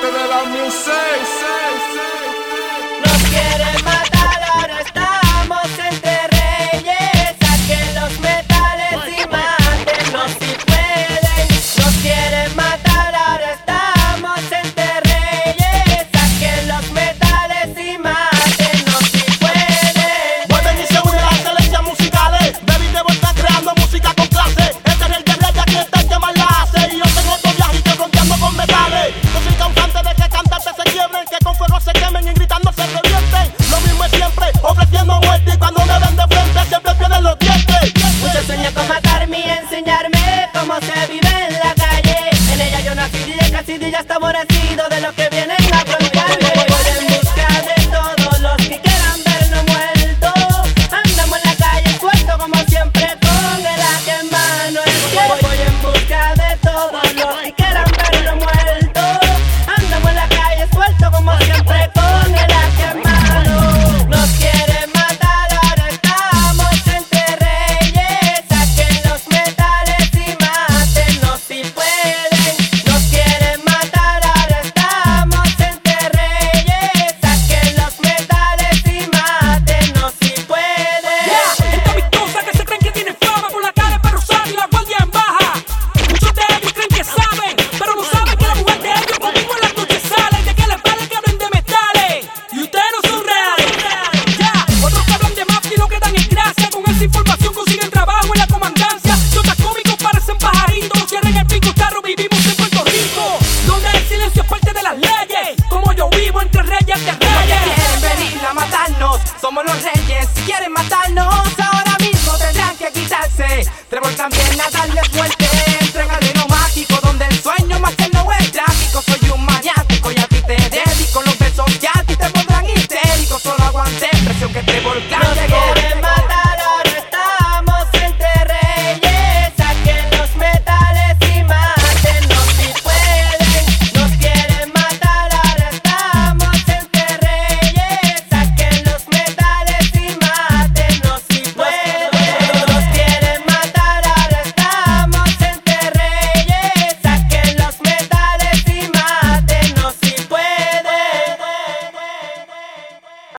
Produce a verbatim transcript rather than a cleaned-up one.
parte de la music. Nos quieren matar, ahora estamos entre reyes. Saquen los metales y mátenos si pueden. Nos quieren matar, ahora estamos entre reyes. Saquen los metales y mátenos si pueden. Vuelven y se unen las excelencias musicales. Baby Debo está creando música con clase. Este es el de rey, aquí está el que más la hace. Y yo tengo otro viaje y que fronteando con metales. Yo soy causante de que cantarte se quiebren, que con fuego se quemen y gritando se revienten. Lo mismo es siempre, ofreciendo muerte. Y cuando me ven de frente siempre pierden los dientes. Muchos sueñan con matarme y enseñarme cómo se vive en la calle. En ella yo nací y casi ya está aborrecido de los que vienen a frontearme. Voy en busca de todos los que quieran vernos muertos. Andamos en la calle suelto como siempre con el hacha en mano. Voy en busca de todos los que quieran vernos muertos. Andamos en la calle suelto como siempre con el hacha en mano. Nos quieren matar, ahora estamos entre reyes. Saquen los metales y mátenos si pueden. Nos quieren matar, ahora estamos entre reyes. Saquen los metales y mátenos si pueden. Gente vistosa que se creen que tienen fama por la cara para usar y la guardia en baja. Muchos de ellos creen que saben, pero no saben que la mujer de ellos conmigo en las noches salen. De que les vale que hablen de metales y ustedes no son reales. Ya, otros que hablan de mafia y lo que dan es gracia. Con esa información consiguen trabajo en la comandancia. Chotas cómicos parecen pajaritos. Nos cierren el pico, carro, vivimos en Puerto Rico, donde el silencio es parte de las leyes. Como yo vivo entre reyes de reyes. Quieren venir a matarnos, somos los reyes. Si quieren matarnos, ahora mismo tendrán que quitarse. Trevor también nada